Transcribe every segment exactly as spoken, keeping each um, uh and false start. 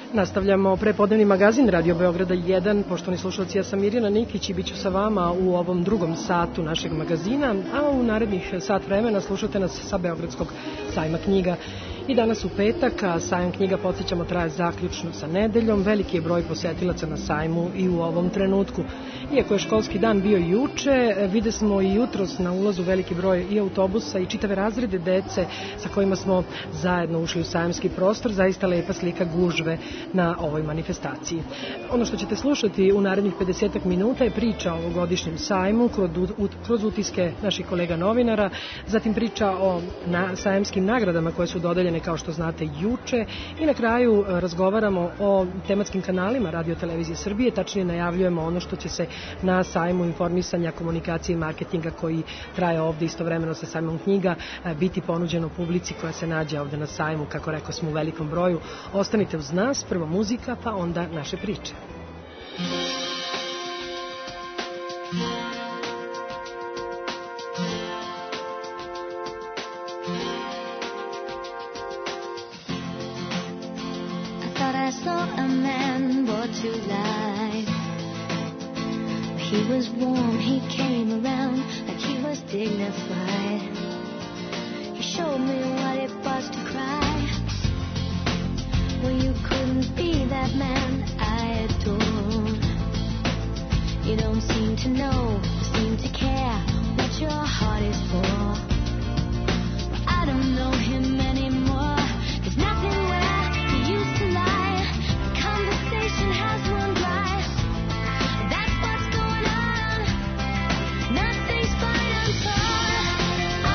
Nastavljamo prepodnevni magazin Radio Beograda jedan. Poštovani slušalci, ja sam Mirjana Nikić i bit ću sa vama u ovom drugom satu našeg magazina, a u narednih sat vremena slušate nas sa Beogradskog sajma knjiga. I danas u petak, a sajam knjiga, podsjećamo, traje zaključno sa nedeljom. Veliki je broj posetilaca na sajmu i u ovom trenutku. Iako je školski dan bio juče, vide smo i jutros na ulazu veliki broj i autobusa i čitave razrede dece sa kojima smo zajedno ušli u sajamski prostor. Zaista lepa slika gužve na ovoj manifestaciji. Ono što ćete slušati u narednih pedesetak minuta je priča o ovogodišnjem sajmu kroz utiske naših kolega novinara, zatim priča o na, sajamskim nagradama koje su dodeljene, kao što znate, juče, i na kraju razgovaramo o tematskim kanalima Radio Televizije Srbije, tačnije najavljujemo ono što će se na sajmu informisanja, komunikacije i marketinga koji traje ovde istovremeno sa sajmom knjiga biti ponuđeno publici koja se nađe ovde na sajmu, kako rekao smo, u velikom broju. Ostanite uz nas, prvo muzika, pa onda naše priče. He was warm, he came around like he was dignified. He showed me what it was to cry. Well, you couldn't be that man I adored. You don't seem to know, seem to care what your heart is for. But I don't know him anymore. There's nothing where he used to lie. The conversation has run dry. Nothing's fine, I'm torn.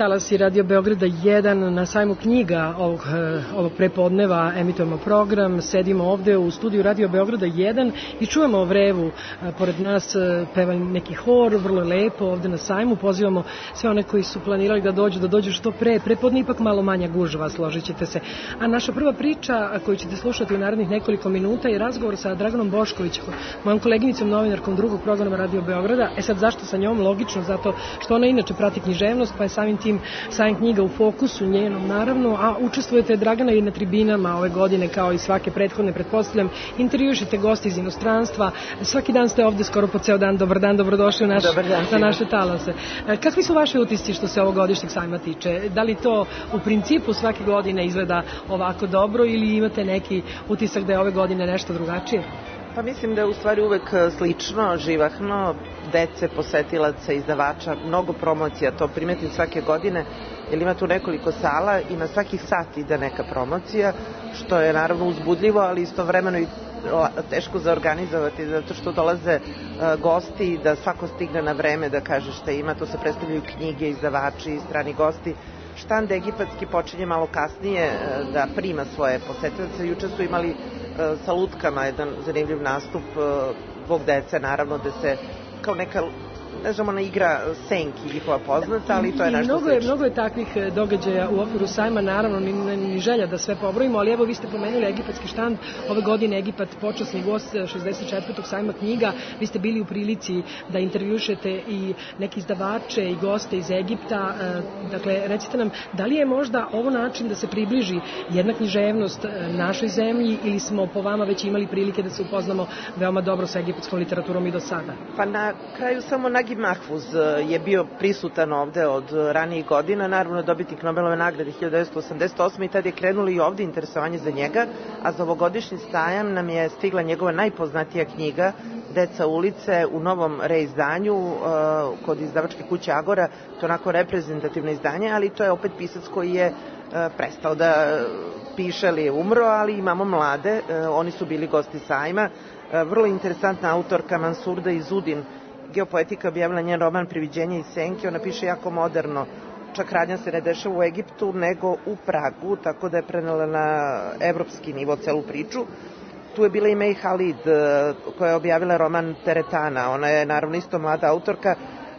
talasi Radio Beograda jedan na sajmu knjiga ovog, ovog prepodneva emitujemo program, sedimo ovde u studiju Radio Beograda jedan i čujemo vrevu, pored nas peva neki hor, vrlo je lepo ovde na sajmu, pozivamo sve one koji su planirali da dođu, da dođu što pre, prepodne ipak malo manja gužva, složit ćete se. A naša prva priča koju ćete slušati u narednih nekoliko minuta je razgovor sa Draganom Bošković, mojom koleginicom, novinarkom drugog programa Radio Beograda. E sad, zašto sa njom? Logično, zato što ona inače prati književnost, pa je samim tim sajam knjiga u fokusu njenom, naravno, a učestvujete, Dragana, i na tribinama ove godine, kao i svake prethodne, pretpostavljam, intervjušite gosti iz inostranstva, svaki dan ste ovde skoro po ceo dan. Dobar dan, dobrodošli u naš, dan, na naše talase. Kakvi su vaši utisci što se ovogodišnjeg sajma tiče? Da li to u principu svake godine izgleda ovako dobro ili imate neki utisak da je ove godine nešto drugačije? Pa mislim da je u stvari uvek slično, živahno, dece, posetilaca, izdavača, mnogo promocija, to primetim svake godine, jer ima tu nekoliko sala i na svaki sat ide neka promocija, što je naravno uzbudljivo, ali istovremeno i teško za organizovati, zato što dolaze uh, gosti, da svako stigne na vreme da kaže šta ima, to se predstavljaju knjige, izdavači, strani gosti. Štand egipatski počinje malo kasnije uh, da prima svoje posetilace. Juče su imali uh, sa lutkama jedan zanimljiv nastup uh, zbog dece, naravno, da se kao neka, ne znamo, ona igra senki njihova poznata, ali to je nešto mnogo je, slično. Mnogo je takvih događaja u okviru sajma, naravno, ni, ni želja da sve pobrojimo, ali evo vi ste pomenuli egipatski štand, ove godine Egipat počasni gost šezdeset četvrtog sajma knjiga, vi ste bili u prilici da intervjušete i neki izdavače i goste iz Egipta, dakle, recite nam, da li je možda ovo način da se približi jedna književnost našoj zemlji ili smo po vama već imali prilike da se upoznamo veoma dobro sa egipatskom literaturom i do sada? Pa na kraju samo Nagib Mahfuz je bio prisutan ovde od ranijih godina, naravno dobitnik Nobelove nagrade hiljadu devetsto osamdeset osme i tad je krenulo i ovde interesovanje za njega, a za ovogodišnji sajam nam je stigla njegova najpoznatija knjiga Deca ulice u novom reizdanju uh, kod izdavačke kuće Agora. To je onako reprezentativno izdanje, ali to je opet pisac koji je uh, prestao da piše, ali je umro, ali imamo mlade, uh, oni su bili gosti sajma. Uh, vrlo interesantna autorka Mansurda Izudin, Geopoetika, objavila njen roman Priviđenje i senke. Ona piše jako moderno, čak radnja se ne dešava u Egiptu nego u Pragu, tako da je prenela na evropski nivo celu priču. Tu je bila i May Halid, koja je objavila roman Teretana. Ona je naravno isto mlada autorka,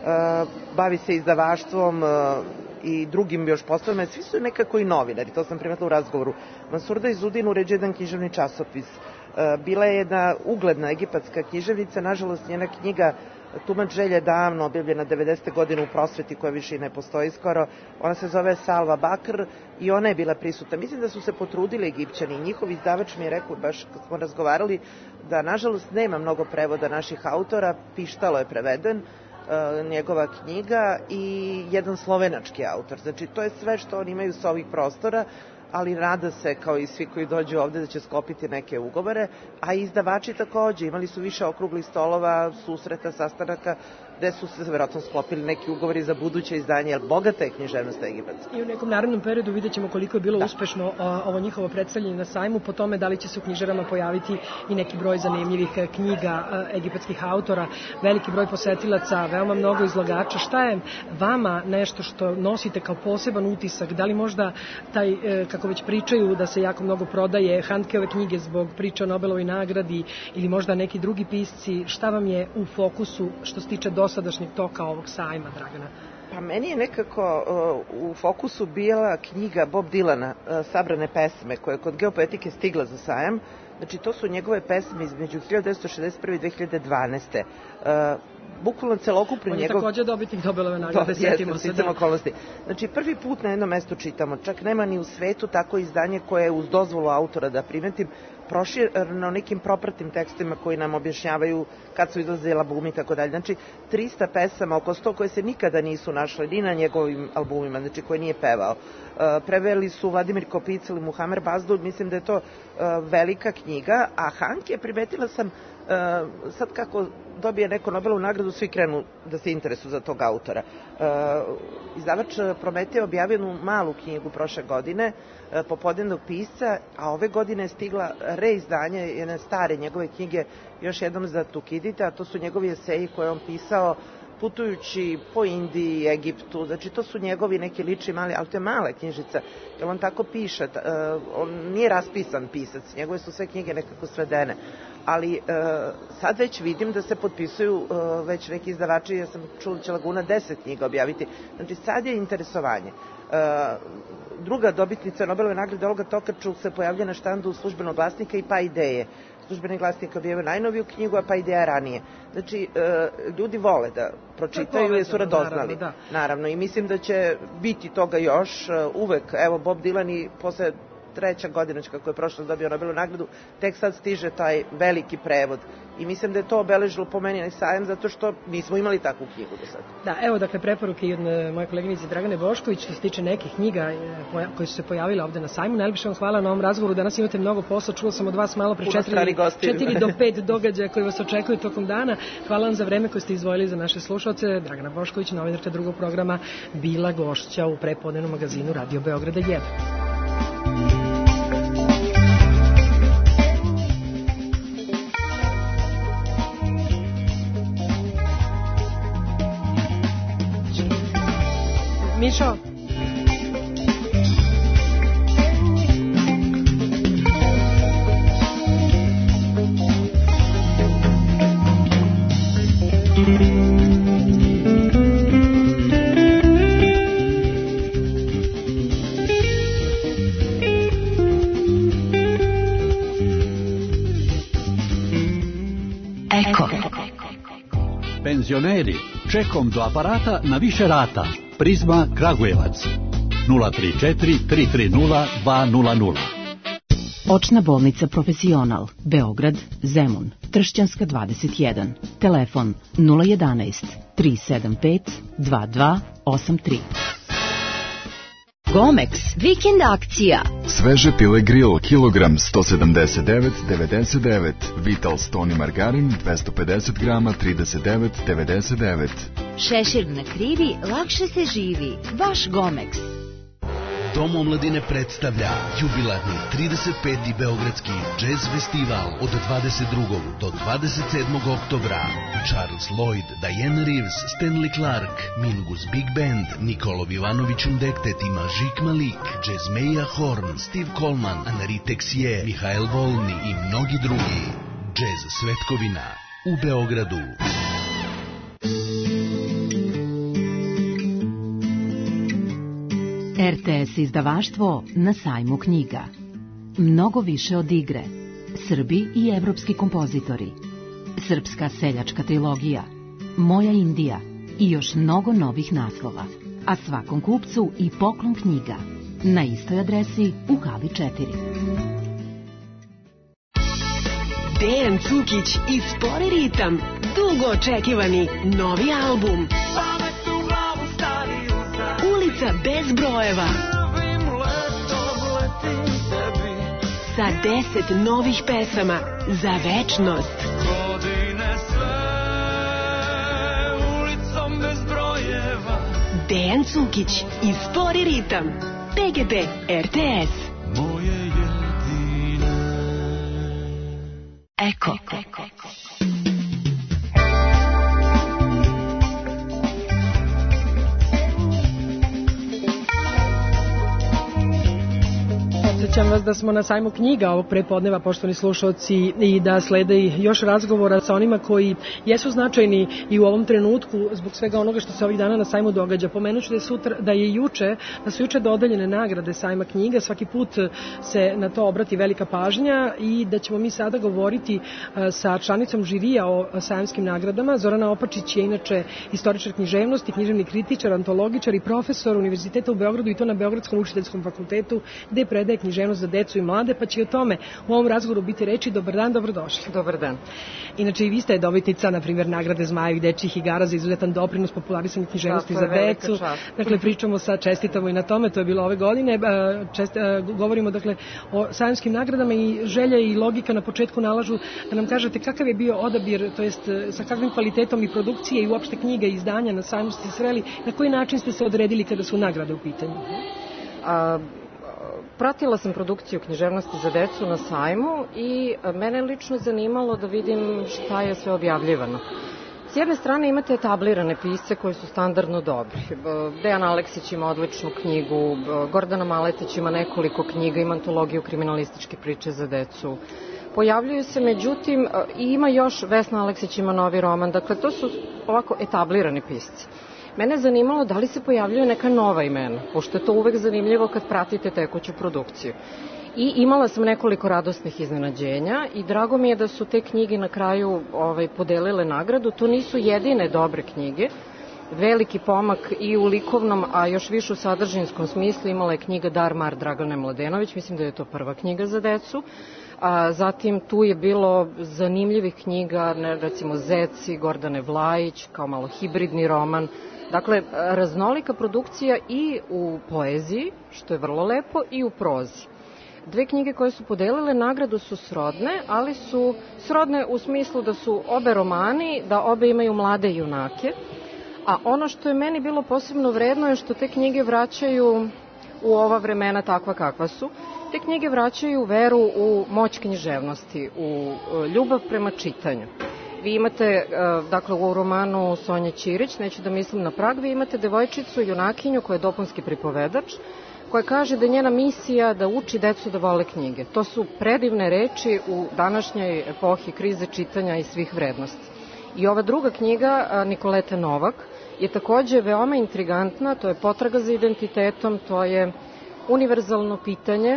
bavi se izdavaštvom i drugim još poslovima. Svi su nekako i novinari, to sam primetila u razgovoru. Mansurda Izudin uređuje jedan književni časopis. Bila je jedna ugledna egipatska književnica, nažalost njena knjiga Tumač želje davno objavljena devedesete godine u prosveti, koja više i ne postoji skoro. Ona se zove Salva Bakr i ona je bila prisutna. Mislim da su se potrudili Egipćani. Njihov izdavač mi je rekao, baš kad smo razgovarali, da nažalost nema mnogo prevoda naših autora. Pištalo je preveden, uh, njegova knjiga, i jedan slovenački autor. Znači, to je sve što oni imaju sa ovih prostora, ali rada se, kao i svi koji dođu ovde, da će sklopiti neke ugovore, a izdavači takođe. Imali su više okruglih stolova, susreta, sastanaka, gde su se verovatno sklopili neki ugovori za buduće izdanje, jer bogata je književnost egipatska. I u nekom narednom periodu vidjet ćemo koliko je bilo da. uspešno a, ovo njihovo predstavljanje na sajmu, po tome da li će se u knjižarama pojaviti i neki broj zanimljivih knjiga a, egipatskih autora, veliki broj posetilaca, veoma mnogo izlagača. Šta je vama nešto što nosite kao poseban utisak? Da li možda taj, e, kako već pričaju, da se jako mnogo prodaje Handkeove knjige zbog priče o Nobelovoj nagradi ili možda neki drugi pisci? Šta vam je u fokusu što se tiče dosadašnjeg toka ovog sajma, Dragana? Pa meni je nekako uh, u fokusu bila knjiga Bob Dylana, uh, Sabrane pesme, koja je kod Geopoetike stigla za sajam. Znači, to su njegove pesme između hiljadu devetsto šezdeset prve i dve hiljade dvanaeste. Uh, bukvalno celokupni njegov... On je takođe dobitnik Nobelove nagrade, setimo se. Da. Okolnosti. Znači, prvi put na jednom mestu čitamo, čak nema ni u svetu tako izdanje koje je uz dozvolu autora, da primetim, prošireno nekim propratnim tekstima koji nam objašnjavaju kad su izlazili albumi i tako dalje. Znači, trista pesama, oko sto, koje se nikada nisu našle ni na njegovim albumima, znači koje nije pevao. Uh, preveli su Vladimir Kopicel i Muhamer Bazdul, mislim da je to uh, velika knjiga, a Hanke, primetila sam, uh, sad kako dobije neko Nobelovu nagradu, svi krenu da se interesuju za tog autora. Uh, izdavač Prometej objavio jednu malu knjigu prošle godine, uh, Popodnevnog pisca, a ove godine je stigla reizdanje jedne stare njegove knjige, još jednom za Tukidita, a to su njegovi eseji koje on pisao putujući po Indiji, Egiptu, znači to su njegovi neki lični mali, ali to je mala knjižica, jer on tako piše, on nije raspisan pisac, njegove su sve knjige nekako svedene, ali sad već vidim da se potpisuju već neki izdavači, ja sam čula da će Laguna deset knjiga objaviti, znači sad je interesovanje. Druga dobitnica Nobelove nagrade Olga Tokarčuk se pojavlja na štandu Službenog glasnika i Pa ideje. Službeni glasnik objavio najnoviju knjigu, a Pa ideja ranije. Znači, ljudi vole da pročitaju jer su radoznali. Naravno, da. Naravno, i mislim da će biti toga još uvek. Evo, Bob Dylan i posle treća godina kako je prošlo dobio Nobelovu nagradu, tek sad stiže taj veliki prevod. I mislim da je to obeležilo po meni sajam zato što nismo imali takvu knjigu do sada. Da, evo dakle preporuke i od moje koleginice Dragane Bošković što se tiče nekih knjiga koje su se pojavile ovde na sajmu. Najlepše vam hvala na ovom razgovoru. Danas imate mnogo posla. Čula sam od vas malo pre četiri do pet događaja koji vas očekuju tokom dana. Hvala vam za vreme koje ste izdvojili za naše slušalce. Dragana Bošković, novinarka Drugog programa, bila gošća u prepodnevnom magazinu Radio Beograda jedan. Mišo. Eko. Penzioneri, čekom do aparata na više rata. Prizma Kragujevac nula tri četiri tri tri nula dva nula nula. Očna bolnica Profesional, Beograd, Zemun, Tršćanska dvadeset jedan. Telefon nula jedanaest tri sedam pet dva dva osam tri. Gomex, vikend akcija. Sveže pile grill, kilogram sto sedamdeset devet devedeset devet. Vital stoni margarin dvesta pedeset grama trideset devet devedeset devet. Šešir na krivi, lakše se živi. Vaš Gomex. Dom omladine predstavlja jubilarni trideset peti Beogradski jazz festival od dvadeset drugog do dvadeset sedmog oktobra. Charles Lloyd, Diane Reeves, Stanley Clark, Mingus Big Band, Nikolov Ivanović Undektet i Mažik Malik, Jazzmeja Horn, Steve Coleman, Anari Texier, Mihael Volni i mnogi drugi. Jazz Svetkovina u Beogradu. R T S izdavaštvo na sajmu knjiga. Mnogo više od igre. Srbi i evropski kompozitori. Srpska seljačka trilogija. Moja Indija i još mnogo novih naslova. A svakom kupcu i poklon knjiga. Na istoj adresi u hali četiri. Dejan Cukić i Spori ritam. Dugo očekivani novi album. Ulica bez brojeva. Sa deset novih pesama za večnost. Dejan Cukić i Spori ritam. P G P R T S. Eko. Podsećam vas da smo na sajmu knjiga ovog prepodneva, poštovani slušalci, i da slede još razgovora sa onima koji jesu značajni i u ovom trenutku zbog svega onoga što se ovih dana na sajmu događa. Pomenuću da je sutra, da je juče, da su juče dodeljene nagrade sajma knjiga, svaki put se na to obrati velika pažnja i da ćemo mi sada govoriti sa članicom žirija o sajamskim nagradama. Zorana Opačić je inače istoričar književnosti, književni kritičar, antologičar i profesor Univerziteta u Beogradu i to na Beogradskom učiteljskom fakultetu gde predaje književnost za decu i mlade, pa će i o tome u ovom razgovoru biti reči. Dobar dan, dobrodošli. Dobar dan. Inače i vi ste dobitnica, na primjer, nagrade Zmajevih dečjih igara za izuzetan doprinos popularisanju književnosti za decu. Dakle, pričamo sa čestitamo i na tome, to je bilo ove godine. Čest, govorimo, dakle, o sajamskim nagradama i želja i logika na početku nalažu da nam kažete kakav je bio odabir, to jest sa kakvim kvalitetom i produkcije i uopšte knjiga i izdanja na sajmu ste sreli, na koji način ste se odredili kada su nagrade u pitanju? A, pratila sam produkciju književnosti za decu na sajmu i mene lično zanimalo da vidim šta je sve objavljivano. S jedne strane imate etablirane pisce koji su standardno dobri. Dejan Aleksić ima odličnu knjigu, Gordana Maletić ima nekoliko knjiga, ima antologiju kriminalističke priče za decu. Pojavljuju se, međutim, i ima još, Vesna Aleksić ima novi roman, dakle to su ovako etablirani pisci. Mene je zanimalo da li se pojavljuju neka nova imena, pošto je to uvek zanimljivo kad pratite tekuću produkciju. I imala sam nekoliko radosnih iznenađenja i drago mi je da su te knjige na kraju ovaj, podelile nagradu. To nisu jedine dobre knjige. Veliki pomak i u likovnom, a još više u sadržinskom smislu imala je knjiga Dar Mar Dragane Mladenović, mislim da je to prva knjiga za decu. A, zatim tu je bilo zanimljivih knjiga, recimo Zeci, Gordane Vlajić, kao malo hibridni roman. Dakle, raznolika produkcija i u poeziji, što je vrlo lepo, i u prozi. Dve knjige koje su podelile nagradu su srodne, ali su srodne u smislu da su obe romani, da obe imaju mlade junake. A ono što je meni bilo posebno vredno je što te knjige vraćaju u ova vremena takva kakva su. Te knjige vraćaju veru u moć književnosti, u ljubav prema čitanju. Vi imate, dakle u romanu Sonje Ćirić, neću da mislim na Prag, vi imate devojčicu, junakinju koja je dopunski pripovedač, koja kaže da je njena misija da uči decu da vole knjige. To su predivne reči u današnjoj epohi krize čitanja i svih vrednosti. I ova druga knjiga, Nikolete Novak, je takođe veoma intrigantna, to je potraga za identitetom, to je univerzalno pitanje.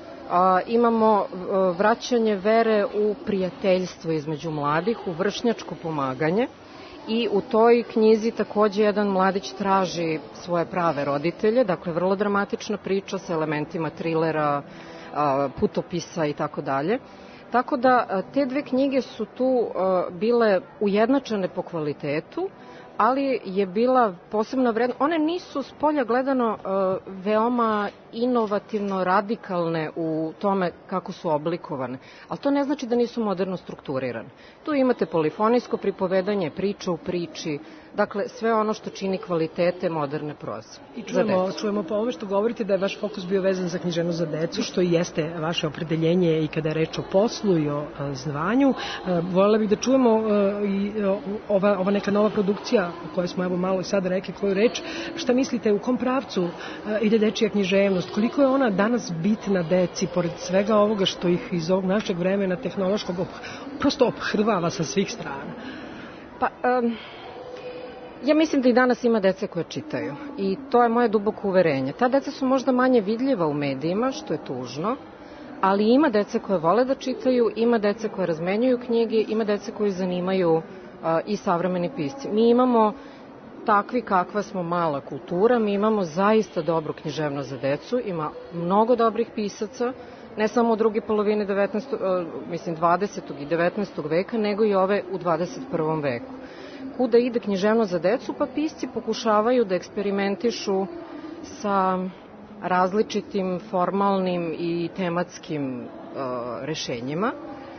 A, imamo vraćanje vere u prijateljstvo između mladih, u vršnjačko pomaganje. I u toj knjizi takođe jedan mladić traži svoje prave roditelje, dakle vrlo dramatična priča sa elementima trilera, putopisa i tako dalje. Tako da te dve knjige su tu bile ujednačene po kvalitetu, ali je bila posebno vredna. One nisu s polja gledano veoma inovativno radikalne u tome kako su oblikovane, ali to ne znači da nisu moderno strukturirane. Tu imate polifonijsko pripovedanje, priča u priči, dakle sve ono što čini kvalitete moderne proze. I čujemo, čujemo po ovome što govorite da je vaš fokus bio vezan za književnost za decu, što i jeste vaše opredeljenje i kada je reč o poslu i o zvanju. Voljela bih da čujemo i ova, ova neka nova produkcija o kojoj smo evo malo i sada rekli koju reč. Šta mislite, u kom pravcu ide dečija književnost? Koliko je ona danas bitna deci, pored svega ovoga što ih iz ovog našeg vremena tehnološkog prosto ophrvava sa svih strana? Pa, um, ja mislim da i danas ima dece koje čitaju i to je moje duboko uverenje. Ta deca su možda manje vidljiva u medijima, što je tužno, ali ima dece koje vole da čitaju, ima dece koje razmenjuju knjige, ima dece koje zanimaju uh, i savremeni pisci. Mi imamo takvi kakva smo mala kultura, mi imamo zaista dobru književnost za decu, ima mnogo dobrih pisaca, ne samo u druge polovine devetnaestog, mislim dvadesetog i devetnaestog veka, nego i ove u dvadeset prvom veku. Kuda ide književnost za decu? Pa pisci pokušavaju da eksperimentišu sa različitim formalnim i tematskim uh, rešenjima.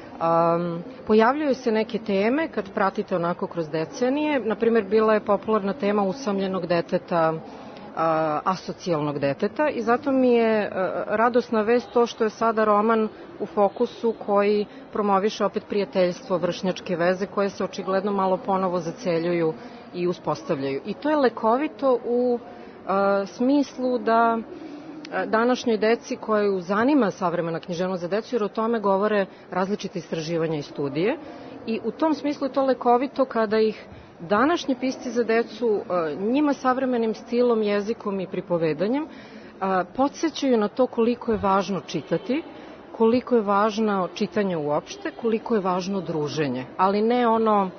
Um, pojavljaju se neke teme kad pratite onako kroz decenije. Naprimjer, bila je popularna tema usamljenog deteta, uh, asocijalnog deteta i zato mi je uh, radosna vest to što je sada roman u fokusu koji promoviše opet prijateljstvo, vršnjačke veze koje se očigledno malo ponovo zaceljuju i uspostavljaju. I to je lekovito u uh, smislu da današnjoj deci koju zanima savremena književnost za decu, jer o tome govore različite istraživanja i studije. I u tom smislu je to lekovito kada ih današnji pisci za decu njima savremenim stilom, jezikom i pripovedanjem podsjećaju na to koliko je važno čitati, koliko je važno čitanje uopšte, koliko je važno druženje, ali ne ono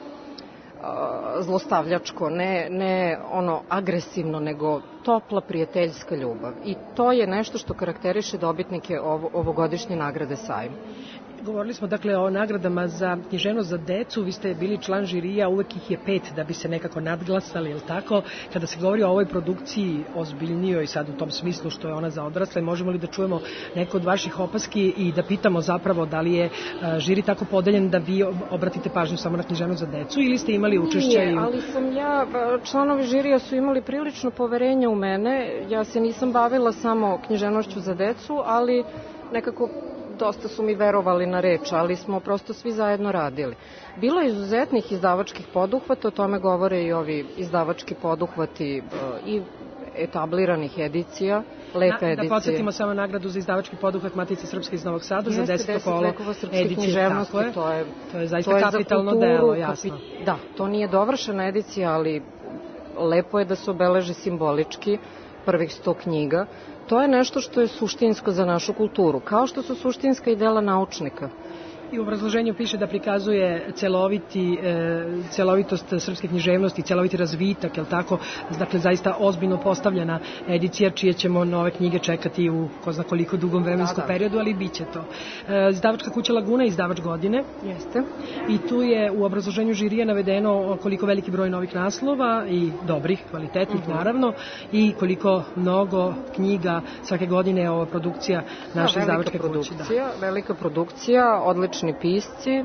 zlostavljačko, ne, ne ono agresivno, nego topla prijateljska ljubav. I to je nešto što karakteriše dobitnike ovo, ovogodišnje nagrade Sajma. Govorili smo dakle o nagradama za književnost za decu, vi ste bili član žirija, uvek ih je pet da bi se nekako nadglasali, ili tako? Kada se govori o ovoj produkciji ozbiljnijoj sad u tom smislu što je ona za odrasle, možemo li da čujemo neko od vaših opaski i da pitamo zapravo da li je žiri tako podeljen da vi obratite pažnju samo na književnost za decu ili ste imali učešća? Nije, ali sam ja, članovi žirija su imali prilično poverenja u mene, ja se nisam bavila samo književnošću za decu, ali nekako dosta su mi verovali na reč, ali smo prosto svi zajedno radili. Bilo je izuzetnih izdavačkih poduhvata, o tome govore i ovi izdavački poduhvati i etabliranih edicija, lepe Na, edicije. Da podsjetimo samo nagradu za izdavački poduhvat Matice Srpske iz Novog Sada za deseto kolo edicije. Tako je. To je, to je zaista to je kapitalno kulturu, delo, jasno. Kapi... Da, to nije dovršena edicija, ali lepo je da se obeleži simbolički prvih sto knjiga. To je nešto što je suštinsko za našu kulturu, kao što su suštinska i dela naučnika. I u obrazloženju piše da prikazuje celoviti, e, celovitost srpske književnosti, celoviti razvitak, je li tako? Dakle, zaista ozbiljno postavljena edicija, čije ćemo nove knjige čekati u ko zna koliko dugom vremenskom da, da. periodu, ali bit će to. E, izdavačka kuća Laguna je izdavač godine. Jeste. I tu je u obrazloženju žirija navedeno koliko veliki broj novih naslova i dobrih, kvalitetnih uh-huh. naravno, i koliko mnogo knjiga svake godine je ova produkcija naše da, izdavačke kuće. Da. Velika produkcija, odlična pisci.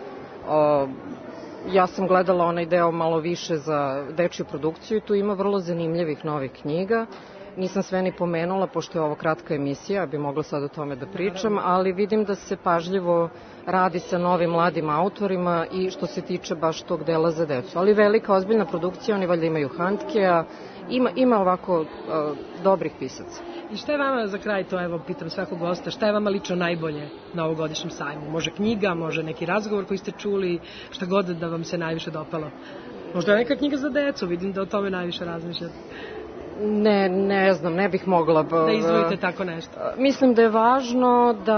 O, ja sam gledala onaj deo malo više za dečju produkciju i tu ima vrlo zanimljivih novih knjiga. Nisam sve ni pomenula, pošto je ovo kratka emisija, bi mogla sad o tome da pričam, ali vidim da se pažljivo radi sa novim mladim autorima i što se tiče baš tog dela za decu. Ali velika, ozbiljna produkcija, oni valjda imaju Handkea, ima, ima ovako uh, dobrih pisaca. I šta je vama za kraj, to evo pitam svakog gosta, šta je vama lično najbolje na ovogodišnjem sajmu? Može knjiga, može neki razgovor koji ste čuli, šta god da vam se najviše dopalo? Možda je neka knjiga za decu, vidim da o tome najviše razmišljate. Ne, ne znam, ne bih mogla. Da izdvojite tako nešto. Mislim da je važno da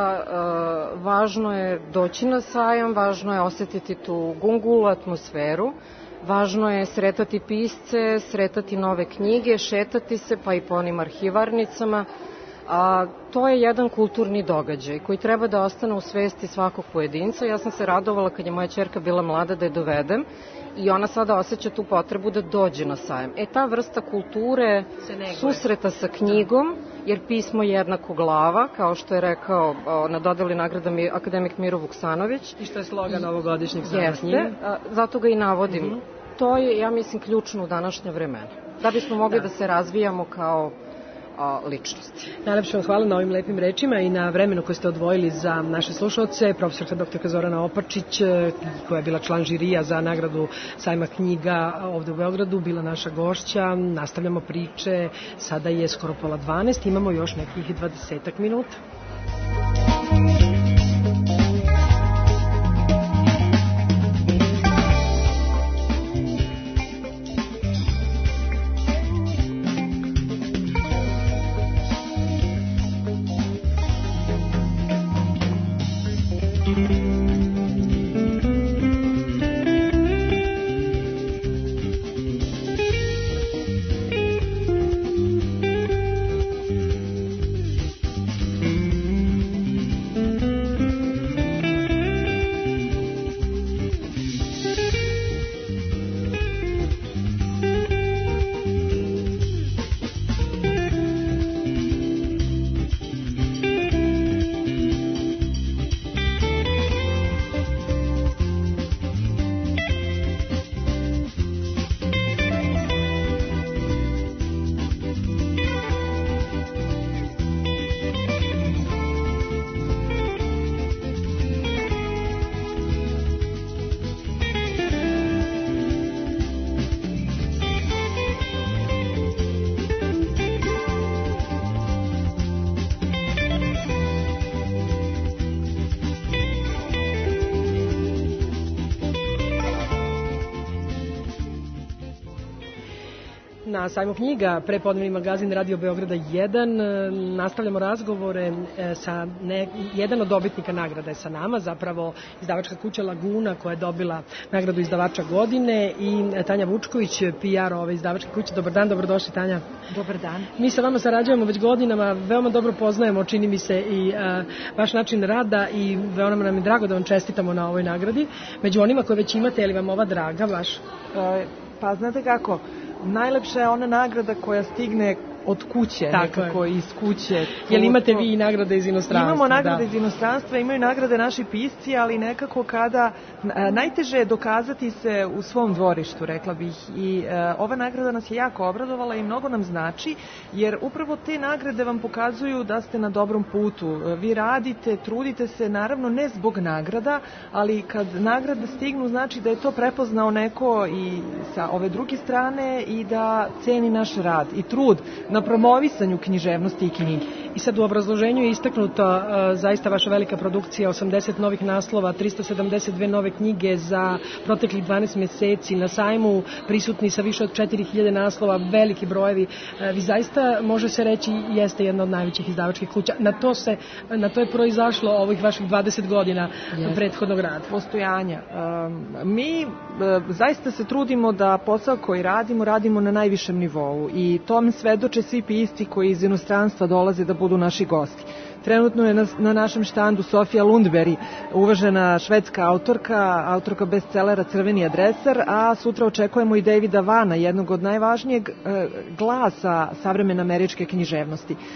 uh, važno je doći na sajam, važno je osetiti tu gungulu, atmosferu, važno je sretati pisce, sretati nove knjige, šetati se pa i po onim arhivarnicama. A, to je jedan kulturni događaj koji treba da ostane u svesti svakog pojedinca. Ja sam se radovala kad je moja ćerka bila mlada da je dovedem i ona sada osjeća tu potrebu da dođe na sajam. E, ta vrsta kulture, susreta sa knjigom, jer pismo je jednako glava, kao što je rekao o, na dodeli nagrada mi, akademik Miro Vuksanović. I što je slogan ovogodišnjeg sajma knjige. Jeste, a, zato ga i navodim. Mm-hmm. To je, ja mislim, ključno u današnje vremena. Da bismo mogli da, da se razvijamo kao a, ličnosti. Najlepše vam hvala na ovim lepim rečima i na vremenu koje ste odvojili za naše slušalce. Profesorka doktorka Zorana Opačić, koja je bila član žirija za nagradu sajma knjiga ovde u Beogradu, bila naša gošća. Nastavljamo priče. Sada je skoro pola dvanaest. Imamo još nekih dvadesetak minuta. Na sajmu knjiga, prepodnevni magazin Radio Beograda jedan, nastavljamo razgovore sa ne, jedan od dobitnika nagrada je sa nama, zapravo izdavačka kuća Laguna koja je dobila nagradu izdavača godine i Tanja Vučković, P R ove izdavačke kuće. Dobar dan, dobrodošli Tanja. Dobar dan. Mi sa vama sarađujemo već godinama, veoma dobro poznajemo, čini mi se, i a, vaš način rada i veoma nam je drago da vam čestitamo na ovoj nagradi. Među onima koje već imate, je li vam ova draga baš? E, pa znate kako, najlepša je ona nagrada koja stigne od kuće, tako nekako je. iz kuće. Jel imate vi i nagrade iz inostranstva? Imamo nagrade da. iz inostranstva, imaju nagrade naši pisci, ali nekako kada najteže je dokazati se u svom dvorištu, rekla bih. I e, ova nagrada nas je jako obradovala i mnogo nam znači, jer upravo te nagrade vam pokazuju da ste na dobrom putu. Vi radite, trudite se, naravno ne zbog nagrada, ali kad nagrade stignu znači da je to prepoznao neko i sa ove druge strane i da ceni naš rad i trud na promovisanju književnosti i knjigi. I sad u obrazloženju je istaknuta uh, zaista vaša velika produkcija, osamdeset novih naslova, tristo sedamdeset dve nove knjige za proteklih dvanaest meseci, na sajmu prisutni sa više od četiri hiljade naslova, veliki brojevi. Uh, vi zaista, može se reći, jeste jedna od najvećih izdavačkih kuća. Na to, se, na to je proizašlo ovih vaših dvadeset godina jeste. Prethodnog rada. Postojanja. Um, mi uh, zaista se trudimo da posao koji radimo, radimo na najvišem nivou i tom svedoče svi pisci koji iz inostranstva dolaze da budu naši gosti. Trenutno je na, na našem štandu Sofija Lundberg, uvažena švedska autorka, autorka bestsellera Crveni adresar, a sutra očekujemo i Davida Vana, jednog od najvažnijeg e, glasa savremene američke književnosti. E,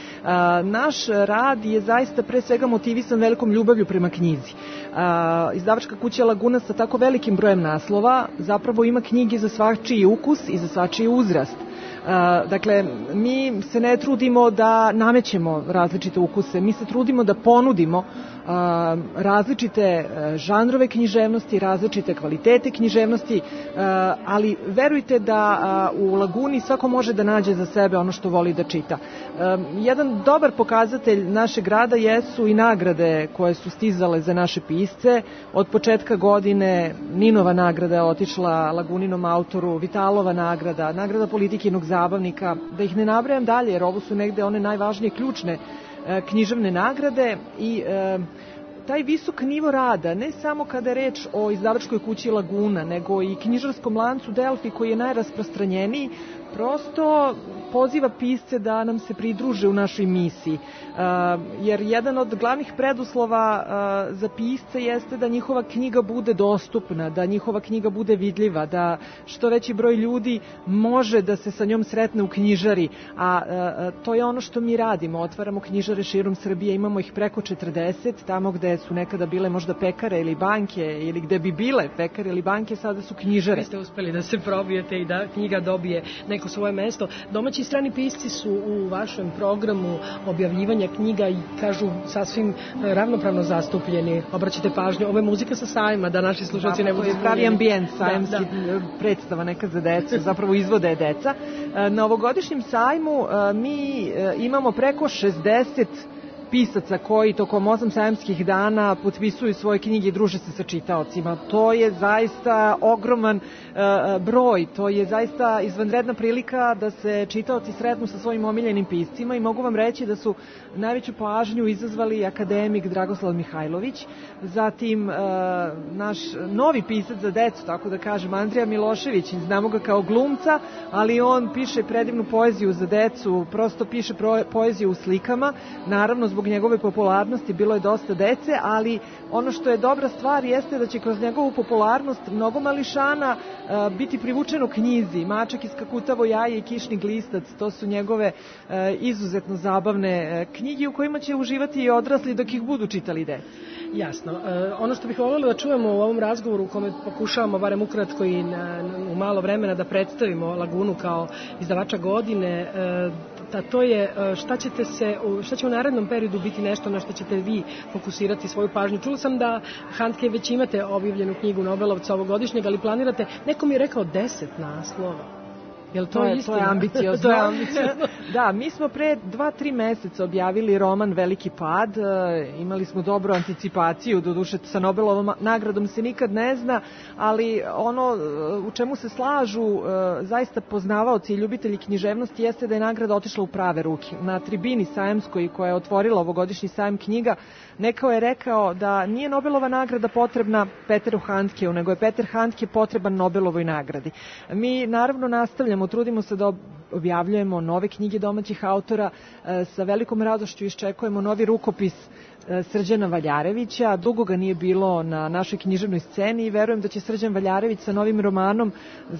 naš rad je zaista pre svega motivisan velikom ljubavlju prema knjizi. E, izdavačka kuća Laguna sa tako velikim brojem naslova zapravo ima knjige za svačiji ukus i za svačiji uzrast. Uh, dakle, mi se ne trudimo da namećemo različite ukuse, mi se trudimo da ponudimo uh, različite uh, žanrove književnosti, različite kvalitete književnosti, uh, ali verujte da uh, u Laguni svako može da nađe za sebe ono što voli da čita. Uh, jedan dobar pokazatelj našeg rada jesu i nagrade koje su stizale za naše pisce. Od početka godine Ninova nagrada je otišla Laguninom autoru, Vitalova nagrada, nagrada Politikinog zabavnika, da ih ne nabrajam dalje, jer ovo su negde one najvažnije ključne e, književne nagrade i e, taj visok nivo rada, ne samo kada je reč o izdavačkoj kući Laguna, nego i knjižarskom lancu Delfi koji je najrasprostranjeniji, prosto poziva pisce da nam se pridruže u našoj misiji. Uh, jer jedan od glavnih preduslova uh, za pisce jeste da njihova knjiga bude dostupna, da njihova knjiga bude vidljiva, da što veći broj ljudi može da se sa njom sretne u knjižari, a uh, to je ono što mi radimo. Otvaramo knjižare širom Srbije, imamo ih preko četrdeset, tamo gde su nekada bile možda pekare ili banke, ili gde bi bile pekare ili banke, sada su knjižare. Vi ste uspeli da se probijete i da knjiga dobije neko svoje mesto. Domaći i strani pisci su u vašem programu objavljivanja knjiga i kažu sasvim ravnopravno zastupljeni. Obraćate pažnju, ovo je muzika sa sajma, da naši slušalci ne budu zbunjeni. Pravi ambijent sajamski, da, da. Predstava neka za decu, zapravo izvode deca. Na ovogodišnjem sajmu mi imamo preko šezdeset pisaca koji tokom osam sajamskih dana potpisuju svoje knjige i druže se sa čitaocima. To je zaista ogroman uh, broj, to je zaista izvanredna prilika da se čitaoci sretnu sa svojim omiljenim piscima i mogu vam reći da su najveću pažnju izazvali akademik Dragoslav Mihajlović, zatim uh, naš novi pisac za decu, tako da kažem, Andrija Milošević, znamo ga kao glumca, ali on piše predivnu poeziju za decu, prosto piše pro, poeziju u slikama, naravno zbog njegove popularnosti bilo je dosta dece, ali ono što je dobra stvar jeste da će kroz njegovu popularnost mnogo mališana uh, biti privučeno knjizi. Mačak iz Kakutavo jaje i Kišni glistac, to su njegove uh, izuzetno zabavne uh, knjige u kojima će uživati i odrasli dok ih budu čitali deca. Jasno. E, ono što bih voljela da čujemo u ovom razgovoru u kome pokušavamo, barem ukratko i na, u malo vremena, da predstavimo Lagunu kao izdavača godine, e, da to je šta ćete se, šta će u narednom periodu biti nešto na što ćete vi fokusirati svoju pažnju. Čula sam da Handke već imate objavljenu knjigu Nobelovca ovogodišnjeg, ali planirate, neko mi je rekao deset naslova. Jel to, to je istina? To je ambiciozno. To je ambiciozno. Da, mi smo pre dva, tri meseca objavili roman Veliki pad, imali smo dobru anticipaciju, doduše sa Nobelovom nagradom se nikad ne zna, ali ono u čemu se slažu zaista poznavaoci i ljubitelji književnosti jeste da je nagrada otišla u prave ruke. Na tribini sajamskoj koja je otvorila ovogodišnji sajam knjiga, neko je rekao da nije Nobelova nagrada potrebna Peteru Handkeu, nego je Peter Handke potreban Nobelovoj nagradi. Mi naravno nastavljamo, trudimo se da objavljujemo nove knjige domaćih autora, sa velikom radošću iščekujemo novi rukopis Srđana Valjarevića. Dugo ga nije bilo na našoj književnoj sceni i verujem da će Srđan Valjarević sa novim romanom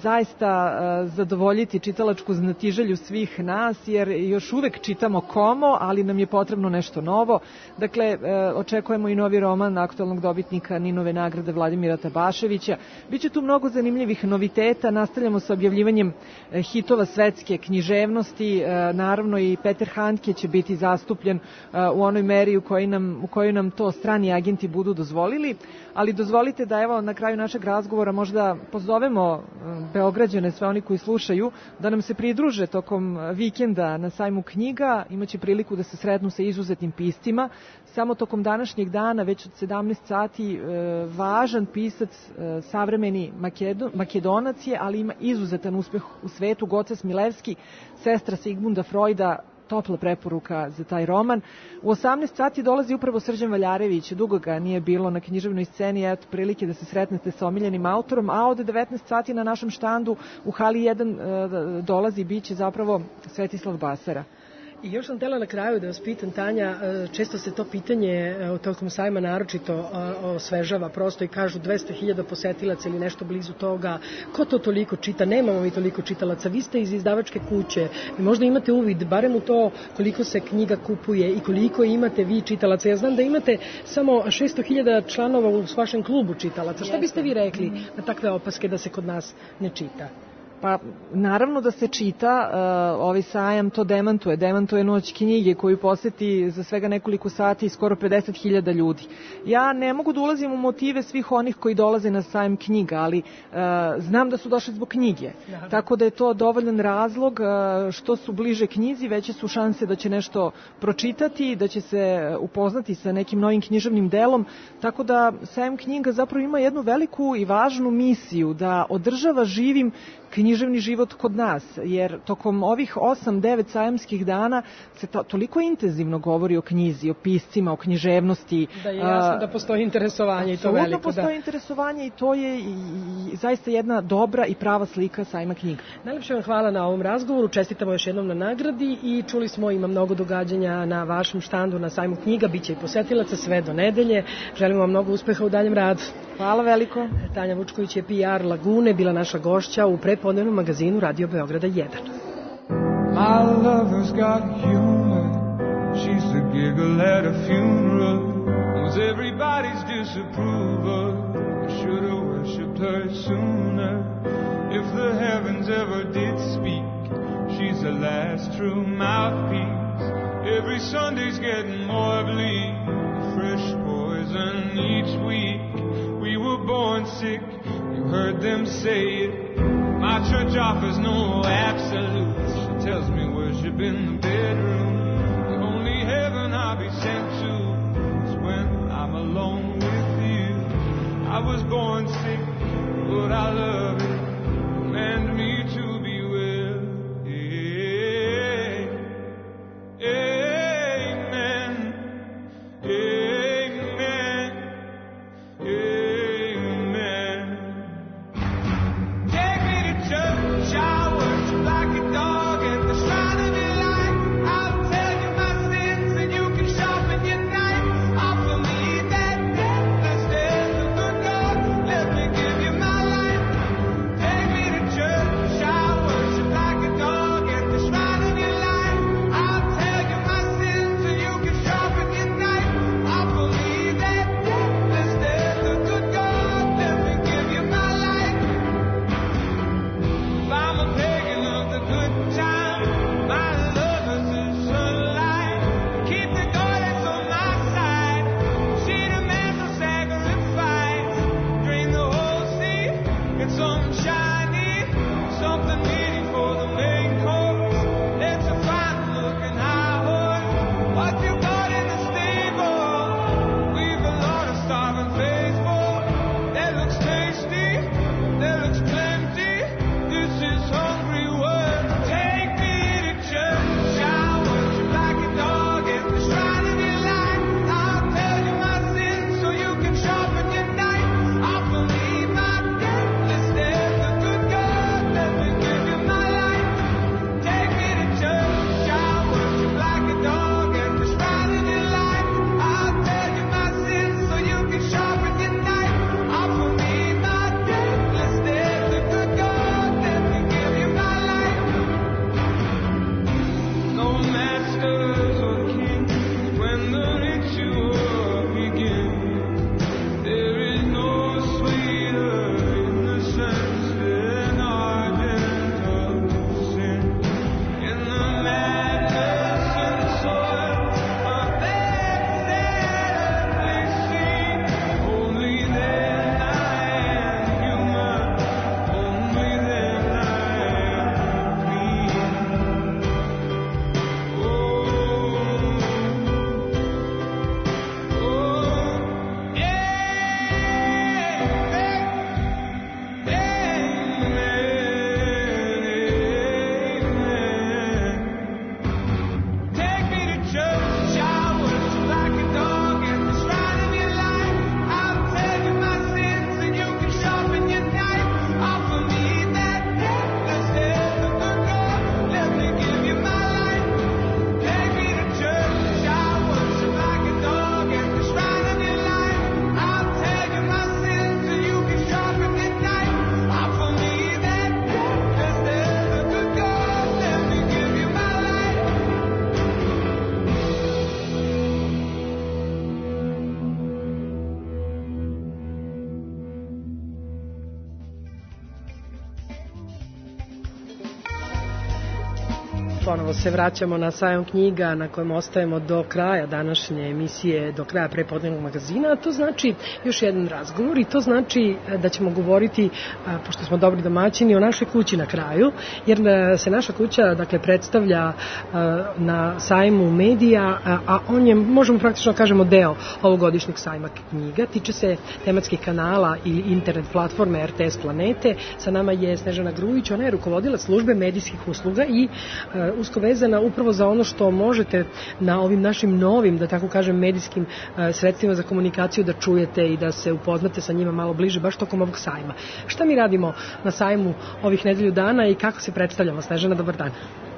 zaista zadovoljiti čitalačku znatiželju svih nas, jer još uvek čitamo Komo, ali nam je potrebno nešto novo. Dakle, očekujemo i novi roman aktualnog dobitnika Ninove nagrade Vladimira Tabaševića. Biće tu mnogo zanimljivih noviteta, nastavljamo sa objavljivanjem hitova svetske književnosti, naravno i Peter Handke će biti zastupljen u onoj meri u kojoj nam, u kojoj nam to strani agenti budu dozvolili, ali dozvolite da evo na kraju našeg razgovora možda pozovemo Beograđane, sve oni koji slušaju, da nam se pridruže tokom vikenda na sajmu knjiga. Imaće priliku da se sretnu sa izuzetnim piscima. Samo tokom današnjeg dana, već od sedamnaest sati, važan pisac, savremeni Makedonac je, ali ima izuzetan uspeh u svetu, Goce Smilevski, sestra Sigmunda Freuda, topla preporuka za taj roman. U osamnaest sati dolazi upravo Srđan Valjarević, dugo ga nije bilo na književnoj sceni, eto prilike da se sretnete sa omiljenim autorom, a od devetnaest sati na našem štandu u hali jedan dolazi, biće zapravo Svetislav Basara. I još sam htjela na kraju da vas pitam, Tanja, često se to pitanje tokom sajma naročito osvežava prosto i kažu dvesta hiljada posetilaca ili nešto blizu toga. Ko to toliko čita? Nemamo mi toliko čitalaca. Vi ste iz izdavačke kuće i možda imate uvid barem u to koliko se knjiga kupuje i koliko imate vi čitalaca. Ja znam da imate samo šesto hiljada članova u vašem klubu čitalaca. Šta biste vi rekli na takve opaske da se kod nas ne čita? Pa naravno da se čita, uh, ovaj sajam to demantuje, demantuje Noć knjige koju poseti za svega nekoliko sati skoro pedeset hiljada ljudi. Ja ne mogu da ulazim u motive svih onih koji dolaze na sajam knjiga, ali uh, znam da su došli zbog knjige, da. Tako da je to dovoljan razlog, uh, što su bliže knjizi, veće su šanse da će nešto pročitati, da će se upoznati sa nekim novim književnim delom, tako da sajam knjiga zapravo ima jednu veliku i važnu misiju da održava živim književni život kod nas, jer tokom ovih osam devet sajamskih dana se to, toliko intenzivno govori o knjizi, o piscima, o književnosti. Da je jasno da postoji interesovanje i to veliko. Apsolutno postoji da. interesovanje i to je i, i, zaista jedna dobra i prava slika sajma knjiga. Najlepše vam hvala na ovom razgovoru, čestitamo još jednom na nagradi i čuli smo, ima mnogo događanja na vašem štandu na sajmu knjiga, bit će i posetilaca sve do nedelje. Želimo vam mnogo uspeha u daljem radu. Hvala veliko. Tanja Vučković je P R Lagune, bila naša gošća u prepodnevnom magazinu Radio Beograda jedan. My lover's got humor. She's the giggle at a funeral. Knows everybody's disapproval. I should have worshipped her sooner. If the heavens ever did speak, she's the last true mouthpiece. Every Sunday's getting more bleak. Fresh poison each week. We were born sick, you heard them say it. My church offers no absolutes. She tells me worship in the bedroom. The only heaven I'll be sent to is when I'm alone with you. I was born sick, but I love it. Command me to be well. Amen. Amen. Amen. Take me to church, I worship like a dog at the shrine of your light. I'll tell you my sins and you can sharpen your knife. Offer me that deathless death of good God. Let me give you my life. Ponovo se vraćamo na sajam knjiga na kojem ostajemo do kraja današnje emisije, do kraja prepodnevnog magazina, a to znači još jedan razgovor i to znači da ćemo govoriti, pošto smo dobri domaćini, o našoj kući na kraju, jer se naša kuća dakle predstavlja na sajmu medija, a on je, možemo praktično kažemo, deo ovogodišnjeg sajma knjiga. Tiče se tematskih kanala i internet platforme R T S Planete. Sa nama je Snežana Grujić, ona je rukovodilac službe medijskih usluga i usko vezana upravo za ono što možete na ovim našim novim, da tako kažem, medijskim sredstvima za komunikaciju da čujete i da se upoznate sa njima malo bliže, baš tokom ovog sajma. Šta mi radimo na sajmu ovih nedelju dana i kako se predstavljamo? Snežana, dobar dan.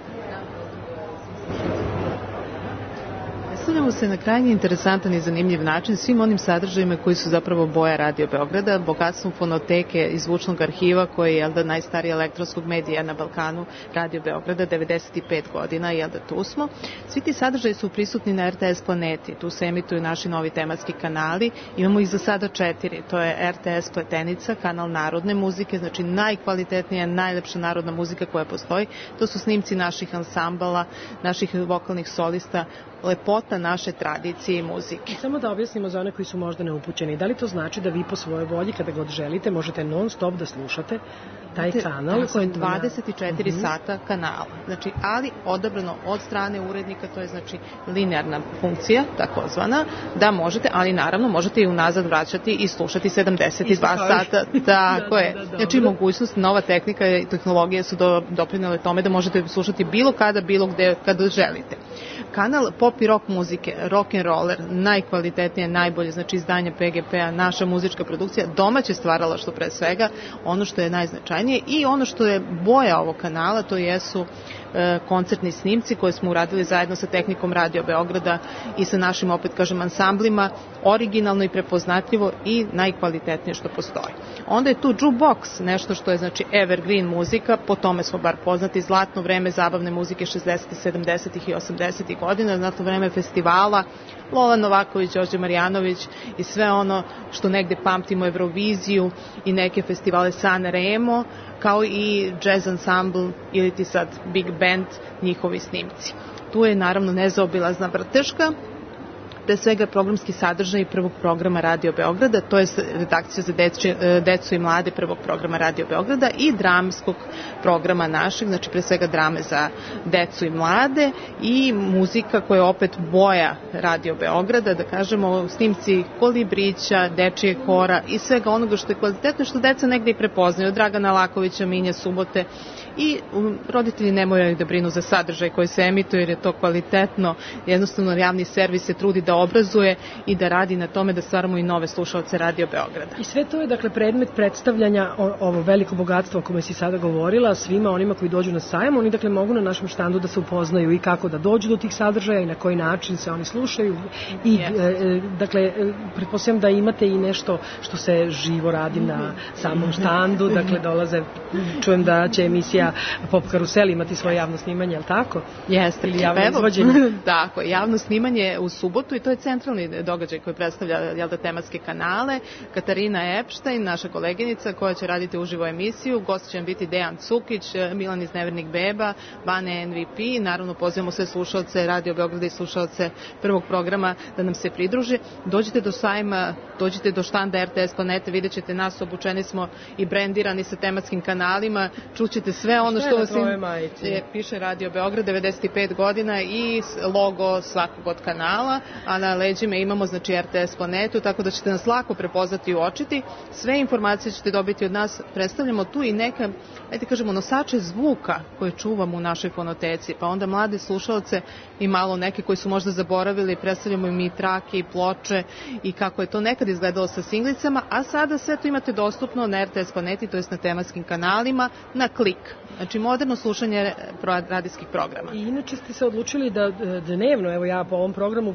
Predstavljamo se na krajnje interesantan i zanimljiv način svim onim sadržajima koji su zapravo boja Radio Beograda, bogatstvom fonoteke i zvučnog arhiva koji je jel da, najstariji elektronskog medija na Balkanu, Radio Beograda, devedeset pet godina, jel da, tu smo. Svi ti sadržaji su prisutni na R T S Planeti, tu se emituju naši novi tematski kanali, imamo ih za sada četiri, to je R T S Pletenica, kanal narodne muzike, znači najkvalitetnija, najlepša narodna muzika koja postoji, to su snimci naših ansambala, naših vokalnih solista, lepota naše tradicije i muzike. Samo da objasnimo za one koji su možda neupućeni, da li to znači da vi po svojoj volji, kada god želite, možete non stop da slušate taj kanal? To je dvadeset četiri uh-huh. sata kanala, znači, ali odabrano od strane urednika, to je znači linearna funkcija, takozvana, da možete, ali naravno možete i unazad vraćati i slušati sedamdeset dva sata, tako je. Da, da, znači, mogućnost, nova tehnika i tehnologije su do, doprinele tome da možete slušati bilo kada, bilo gde, kada želite. Kanal pop i rock muzike, rock and roller, najkvalitetnije, najbolje, znači izdanje P G P-a, naša muzička produkcija, domaće stvaralaštvo pre svega, ono što je najznačajnije i ono što je boja ovog kanala, to jesu e, koncertni snimci koje smo uradili zajedno sa tehnikom Radio Beograda i sa našim, opet kažem, ansamblima, originalno i prepoznatljivo i najkvalitetnije što postoji. Onda je tu jukebox, nešto što je znači evergreen muzika, po tome smo bar poznati, zlatno vreme zabavne muzike šezdesetih, sedamdesetih i osamdesetih godina, zlatno vreme festivala, Lola Novaković, Đorđe Marjanović i sve ono što negde pamtimo, Euroviziju i neke festivale San Remo, kao i jazz ensemble ili ti sad big band, njihovi snimci. Tu je naravno nezaobilazna vrteška, pre svega programski sadržaj prvog programa Radio Beograda, to je redakcija za deči, decu i mlade prvog programa Radio Beograda i dramskog programa našeg, znači pre svega drame za decu i mlade i muzika koja je opet boja Radio Beograda, da kažemo snimci Kolibrića, dečijeg hora i svega onoga što je kvalitetno, što deca negde i prepoznaju, od Dragana Lakovića, Minje Subote, i roditelji ne moraju da brinu za sadržaj koji se emituje jer je to kvalitetno, jednostavno javni servis se trudi da obrazuje i da radi na tome da stvaramo i nove slušalce Radio Beograda. I sve to je dakle predmet predstavljanja ovo veliko bogatstvo o kome si sada govorila svima onima koji dođu na sajam, oni dakle mogu na našem štandu da se upoznaju i kako da dođu do tih sadržaja i na koji način se oni slušaju i yes. e, dakle pretpostavljam da imate i nešto što se živo radi na samom štandu, dakle dolaze, čujem da će emisija Pop Karusel imati svoje javno snimanje, je li tako? Jeste. Ili javno izvođenje? Tako, javno snimanje u subotu i to je centralni događaj koji predstavlja jel da, tematske kanale. Katarina Epštajn, naša koleginica koja će raditi uživo emisiju, gost će biti Dejan Cukić, Milan iz Nevernih beba, Bane N V P, naravno pozivamo sve slušalce Radio Beograda i slušalce prvog programa da nam se pridruže. Dođite do sajma, dođite do štanda R T S Planete, vidjet ćete nas, obučeni smo i brendirani sa tematskim kanalima, čućete sve ono što osim je, piše Radio Beograd, devedeset pet godina i logo svakog od kanala, a na leđima imamo znači R T S Planetu, tako da ćete nas lako prepoznati i uočiti. Sve informacije ćete dobiti od nas, predstavljamo tu i neka, ajde kažemo, nosače zvuka koje čuvamo u našoj fonoteci, pa onda mlade slušalce i malo neke koji su možda zaboravili, predstavljamo im i trake i ploče i kako je to nekad izgledalo sa singlicama, a sada sve to imate dostupno na R T S Planeti, to jest na tematskim kanalima, na klik. Znači moderno slušanje radijskih programa. I inače ste se odlučili da dnevno, evo ja po ovom programu vidim da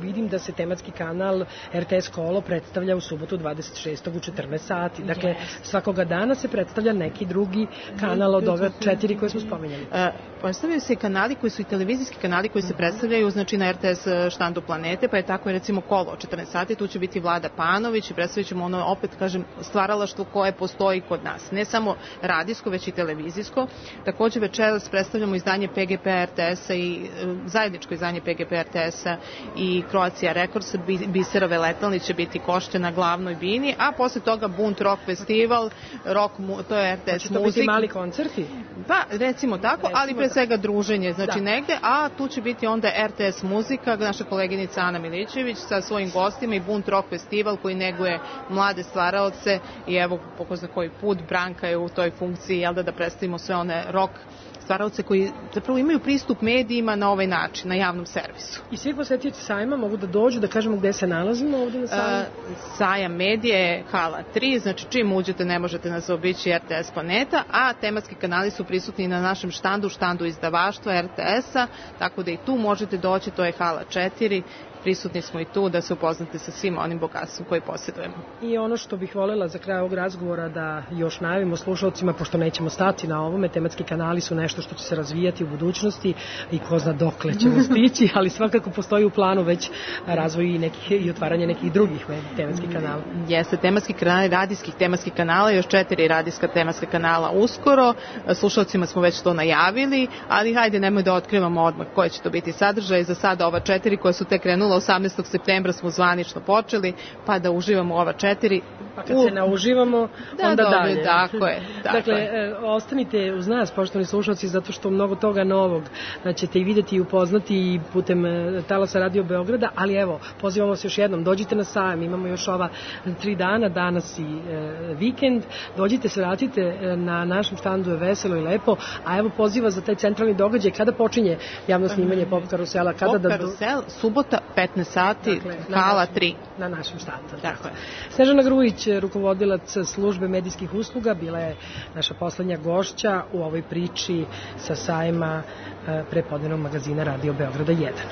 se tematski kanal R T S Kolo predstavlja u subotu dvadeset šestog u četrnaest sati. Dakle, svakoga dana se predstavlja neki drugi kanal od ove četiri koje smo spomenjali. Predstavljaju se kanali koji su i televizijski kanali koji se predstavljaju, znači na R T S štandu Planete, pa je tako recimo Kolo od četrnaest sati, tu će biti Vlada Panović i predstavit ćemo ono, opet kažem, stvaralaštvo koje postoji kod nas. Ne samo radijsko, već i televizijsko. Također večeras predstavljamo izdanje P G P R T S-a i zajedničko izdanje P G P R T S-a i Croatia Records, Bisera Veletalni će biti gošća na glavnoj bini, a posle toga Bunt Rock Festival, rock, to je R T S Muzik. Će to biti mali koncerti? Pa, recimo tako, ali pre svega druženje, znači negde, a tu će biti onda R T S Muzika, naša koleginica Ana Milićević sa svojim gostima i Bunt Rock Festival koji neguje mlade stvaraoce i evo, po zna koji put, Branka je u toj funkciji, jel da, da predstavimo sve one rock stvaraoce koji zapravo imaju pristup medijima na ovaj način, na javnom servisu. I svi posetioci sajma mogu da dođu, da kažemo gde se nalazimo ovde na sajmu? Uh, sajam medije je hala tri, znači čim uđete ne možete nas obići R T S Planeta, a tematski kanali su prisutni na našem štandu, štandu izdavaštva R T S-a, tako da i tu možete doći, to je hala četiri, prisutni smo i tu da se upoznate sa svim onim bogatstvom koji posjedujemo. I ono što bih voljela za kraj ovog razgovora da još najavimo slušalcima, pošto nećemo stati na ovome, tematski kanali su nešto što će se razvijati u budućnosti i ko zna dokle ćemo stići, ali svakako postoji u planu već razvoj i, nekih, i otvaranje nekih drugih tematskih kanala. Jeste, tematski kanali, radijskih tematskih kanala, još četiri radijska tematska kanala uskoro, slušalcima smo već to najavili, ali hajde nemoj da otkrivamo odmah koje će to biti sadržaj, za sada ova četiri koje su tek krenula osamnaestog septembra smo zvanično počeli, pa da uživamo ova četiri. Pa kad u... se nauživamo, da, onda dobro, dalje. Tako je. Tako dakle, je. Ostanite uz nas, poštovani slušalci, zato što mnogo toga novog ćete i vidjeti i upoznati i putem talasa Radio Beograda, ali evo, pozivamo se još jednom, dođite na sajam, imamo još ova tri dana, danas i e, vikend, dođite se, vratite, na našem štandu je veselo i lepo, a evo poziva za taj centralni događaj, kada počinje javno snimanje Pop Karusela? Kada Pop da... Karusel, subota, hetnaest sati, dakle, hala tri. Na našem štandu. Tako je. Snežana Grujić, rukovodilac službe medijskih usluga, bila je naša poslednja gošća u ovoj priči sa sajma prepodnevnog magazina Radio Beograda jedan.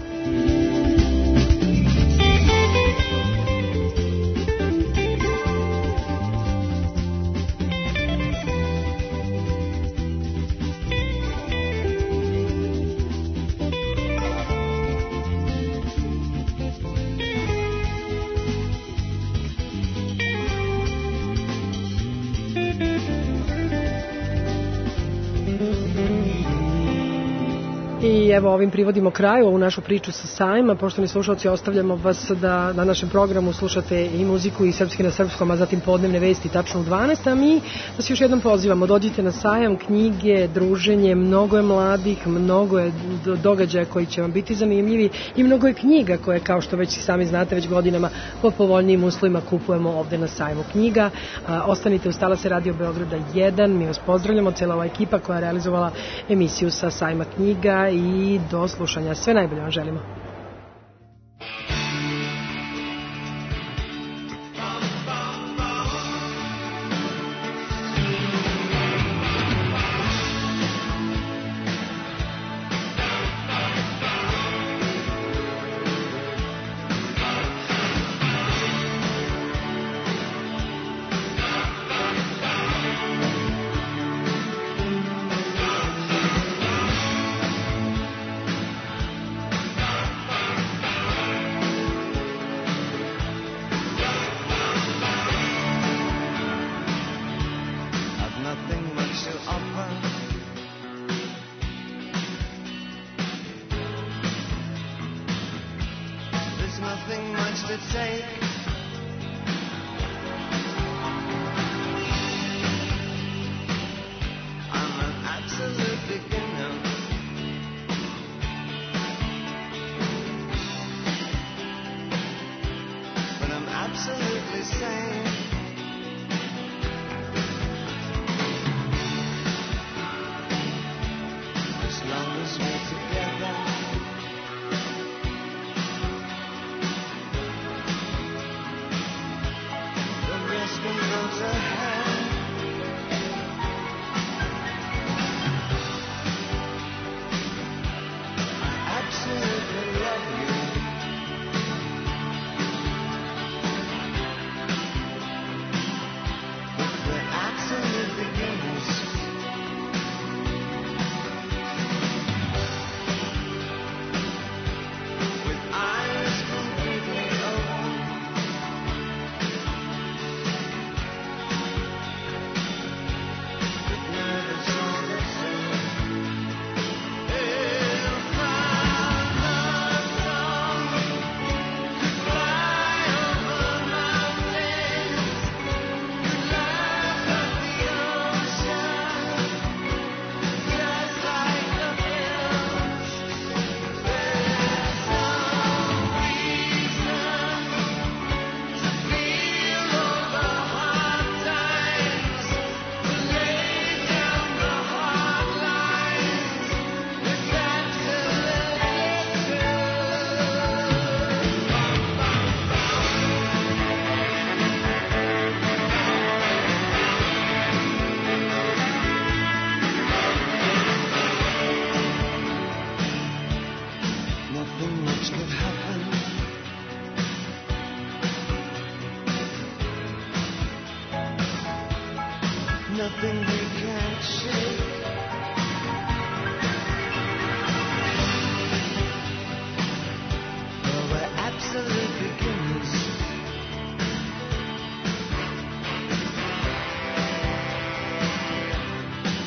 I evo ovim privodimo kraju ovu našu priču sa sajma. Poštovani slušalci, ostavljamo vas da na našem programu slušate i muziku i srpski na srpskom, a zatim podnevne vesti tačno u dvanaest, a mi vas još jednom pozivamo. Dođite na sajam, knjige, druženje, mnogo je mladih, mnogo je događaja koji će vam biti zanimljivi i mnogo je knjiga koje, kao što već sami znate, već godinama po povoljnijim uslovima kupujemo ovde na sajmu knjiga. Ostanite uz talase Radio Beograda jedan, mi vas pozdravljamo, cela ova ekipa koja je realizovala emisiju sa sajma knjiga i do slušanja. Sve najbolje vam želimo.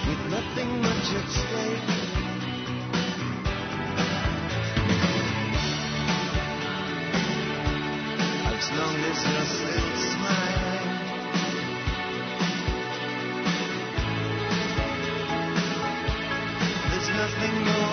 with nothing much at stake. As long as you're still smiling, there's nothing more